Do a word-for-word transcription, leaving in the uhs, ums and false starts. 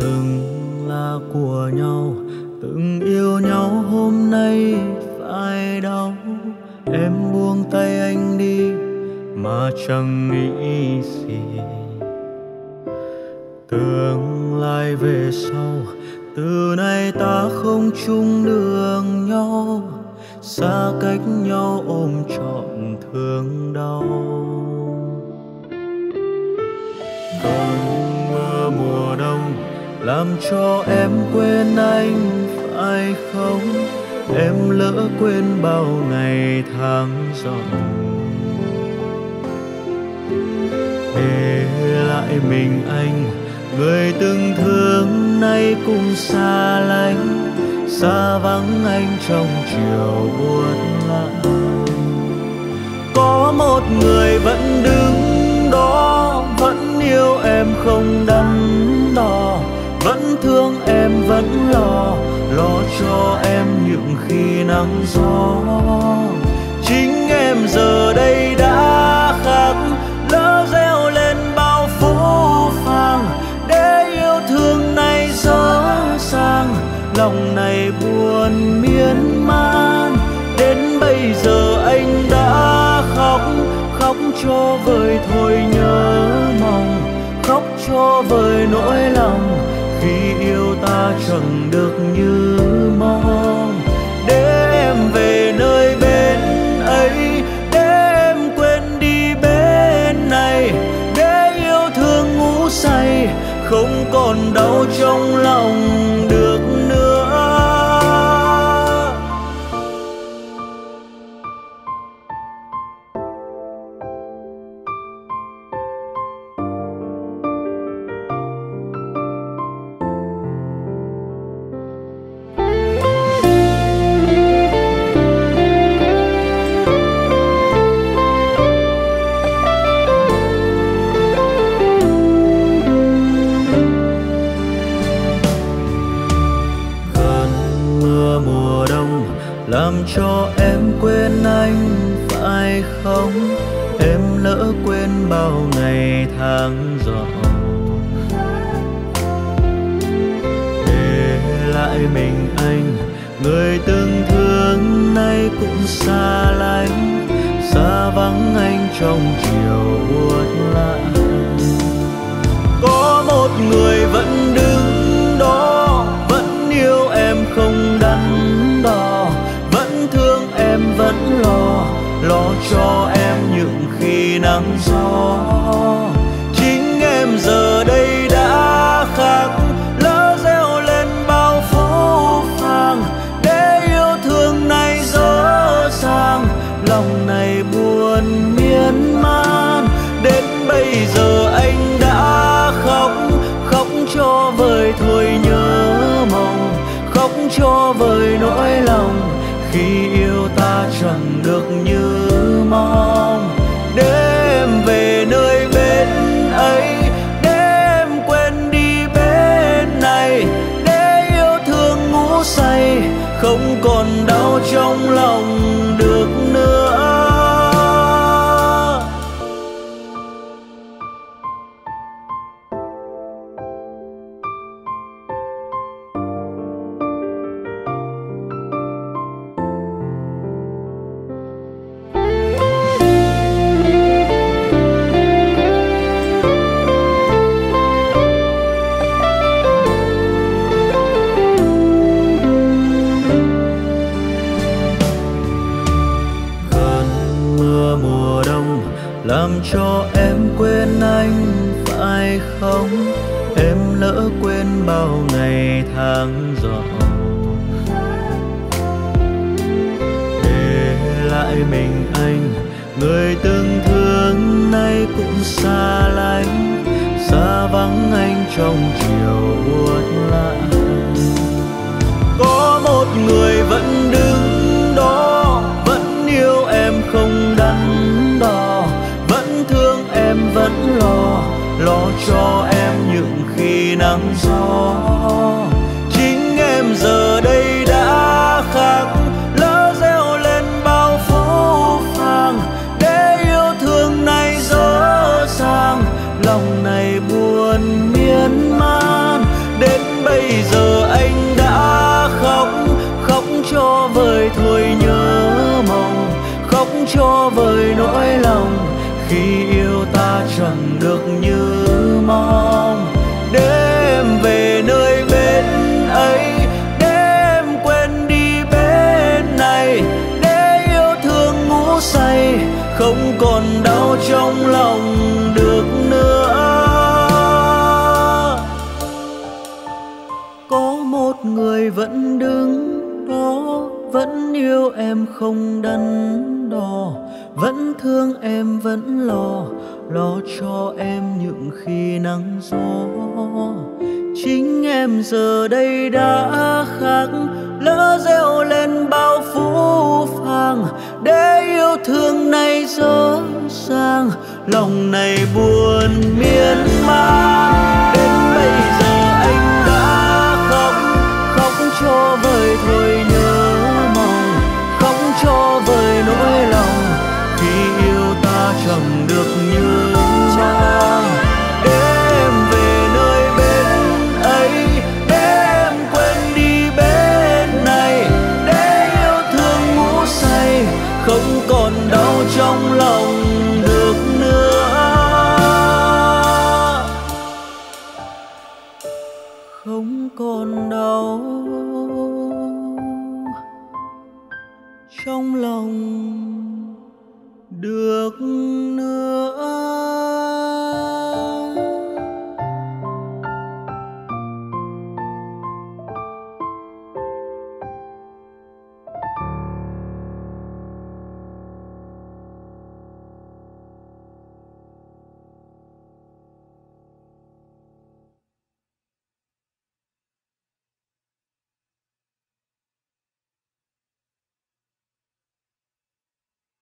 từng là của nhau, từng yêu nhau hôm nay phải đâu. Em buông tay anh đi mà chẳng nghĩ gì. Tương lai về sau, từ nay ta không chung đường nhau, xa cách nhau ôm trọn thương đau. Cơn mưa mùa đông làm cho em quên anh phải không? Em lỡ quên bao ngày tháng giận, để lại mình anh, người từng thương nay cũng xa lánh, xa vắng anh trong chiều buốt lạnh. Có một người vẫn đứng đó, vẫn yêu em không đắn đo, vẫn thương em vẫn lo, lo cho em những khi nắng gió. Chính em giờ đây đã khác, lỡ gieo lên bao phũ phàng, để yêu thương này dở dang, lòng này buồn miên man. Đến bây giờ anh đã khóc, khóc cho vơi thôi nhớ mong, khóc cho vơi nỗi lòng khi yêu ta chẳng được như mong. Để em về nơi bên ấy, để em quên đi bên này, để yêu thương ngủ say không còn đau trong lòng được nữa. Làm cho em quên anh phải không? Em lỡ quên bao ngày tháng gió, để lại mình anh, người từng thương nay cũng xa lánh, xa vắng anh trong chiều buốt lạnh. Có một người vẫn đứng đó, vẫn yêu em không đắn đo, thương em vẫn lo, lo cho em những khi nắng gió. Chính em giờ đây đã khác, lỡ gieo lên bao phũ phàng, để yêu thương này dở dang, lòng này buồn miên man. Đến bây giờ anh đã khóc, khóc cho vơi thôi nhớ mong, khóc cho vơi nỗi lòng khi yêu ta chẳng được như mong. Để em về nơi bên ấy, để em quên đi bên này, để yêu thương ngủ say không còn đau trong lòng được nữa. Làm cho em quên anh phải không? Em lỡ quên bao ngày tháng gió, để lại mình anh, người từng thương nay cũng xa lánh, xa vắng anh trong chiều buốt lạnh. Có một người vẫn đứng đó, vẫn yêu em không đắn đo, vẫn thương em vẫn lo, lo cho em những khi nắng gió. Chính em giờ đây đã khác, lỡ gieo lên bao phũ phàng, để yêu thương này dở dang, lòng này buồn miên man. Đến không đắn đo, vẫn thương em vẫn lo, lo cho em những khi nắng gió. Chính em giờ đây đã khác, lỡ gieo lên bao phũ phàng, để yêu thương này dở dang, lòng này buồn miên man.